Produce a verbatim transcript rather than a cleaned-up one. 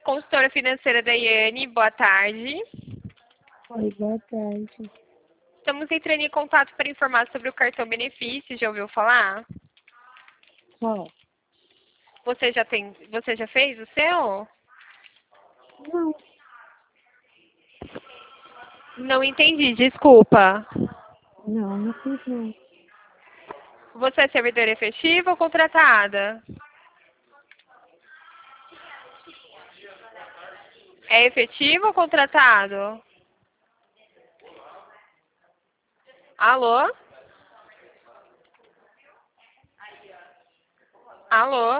Consultora financeira da Iane, boa tarde. Oi, boa tarde. Estamos entrando em contato para informar sobre o cartão benefício, já ouviu falar? Qual? Você já tem, você já fez o seu? Não, Não entendi, desculpa. não, não fiz não. Você é servidora efetiva ou contratada? É efetivo ou contratado? Alô? Alô?